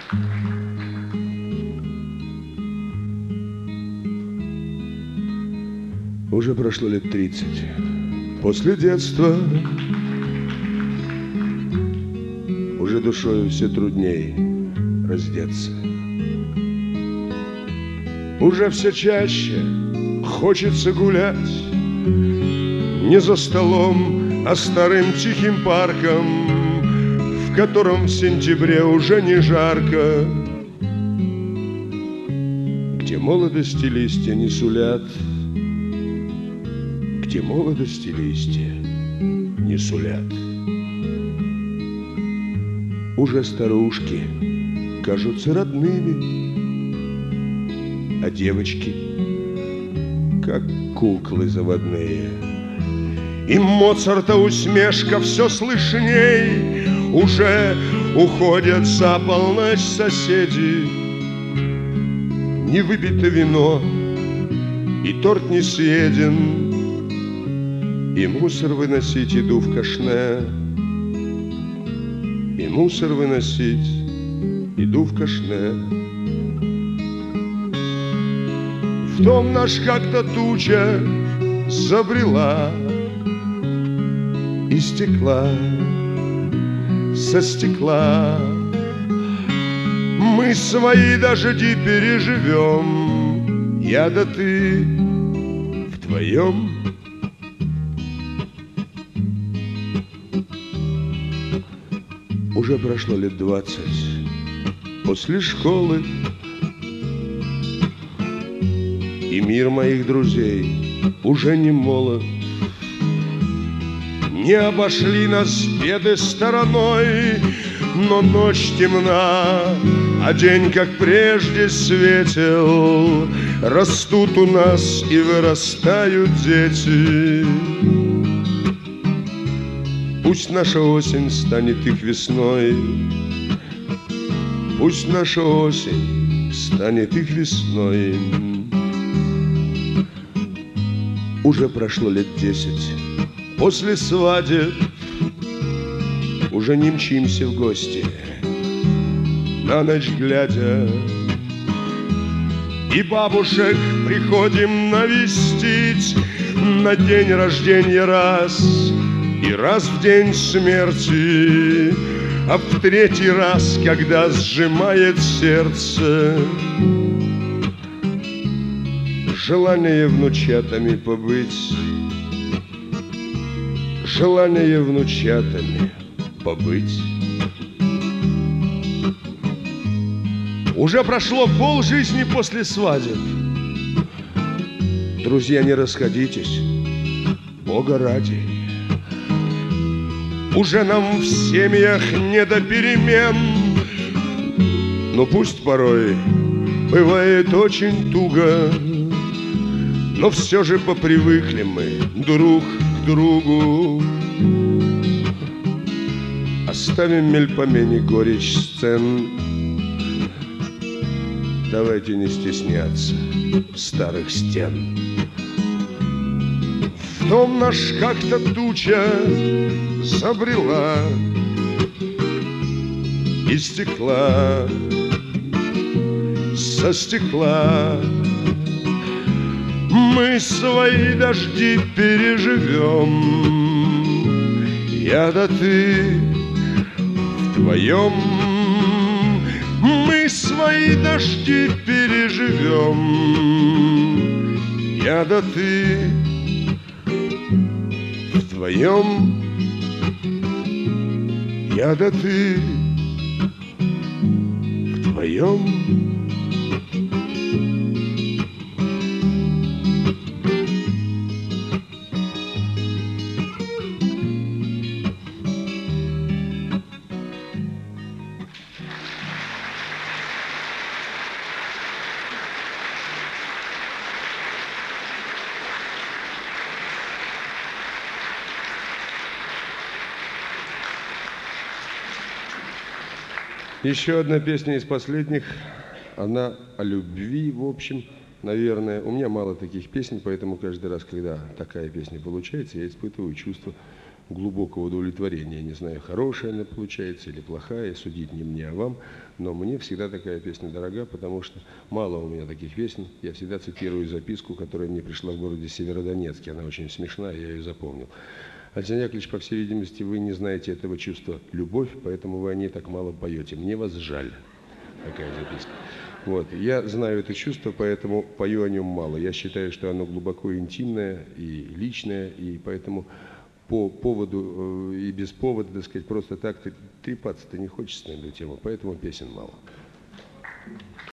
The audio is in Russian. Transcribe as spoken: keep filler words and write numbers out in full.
Уже прошло лет тридцать после детства, уже душою все трудней раздеться. Уже все чаще хочется гулять не за столом, а старым тихим парком, в котором в сентябре уже не жарко, где молодости листья не сулят, где молодости листья не сулят. Уже старушки кажутся родными, а девочки как куклы заводные. И Моцарта усмешка все слышней. Уже уходят за полночь соседи. Не выпито вино, и торт не съеден, и мусор выносить иду в кашне, и мусор выносить иду в кашне. В том наш как-то туча забрела из стекла, со стекла. Мы свои дожди переживем, я да ты вдвоем. Уже прошло лет двадцать после школы, и мир моих друзей уже не молод. Не обошли нас беды стороной, но ночь темна, а день, как прежде, светел. Растут у нас и вырастают дети. Пусть наша осень станет их весной, пусть наша осень станет их весной. Уже прошло лет десять после свадеб, уже не мчимся в гости, на ночь глядя, и бабушек приходим навестить на день рождения раз, и раз в день смерти, а в третий раз, когда сжимает сердце желание внучатами побыть, желание внучатами побыть. Уже прошло полжизни после свадеб. Друзья, не расходитесь, Бога ради. Уже нам в семьях не до перемен, но пусть порой бывает очень туго, но все же попривыкли мы друг к другу. Оставим мельпомени горечь сцен, давайте не стесняться старых стен. В том наш как-то туча забрела из стекла, со стекла. Мы свои дожди переживем, я да ты вдвоем. Мы свои дожди переживем, я да ты вдвоем, я да ты вдвоем. Еще одна песня из последних, она о любви, в общем, наверное. У меня мало таких песен, поэтому каждый раз, когда такая песня получается, я испытываю чувство глубокого удовлетворения. Не знаю, хорошая она получается или плохая, судить не мне, а вам. Но мне всегда такая песня дорога, потому что мало у меня таких песен. Я всегда цитирую записку, которая мне пришла в городе Северодонецке. Она очень смешная, я ее запомнил. Александр Яковлевич, по всей видимости, вы не знаете этого чувства любовь, поэтому вы о ней так мало поете. Мне вас жаль. Такая записка. Вот. Я знаю это чувство, поэтому пою о нем мало. Я считаю, что оно глубоко интимное и личное, и поэтому по поводу э, и без повода, так сказать, просто так трепаться-то не хочется на эту тему, поэтому песен мало.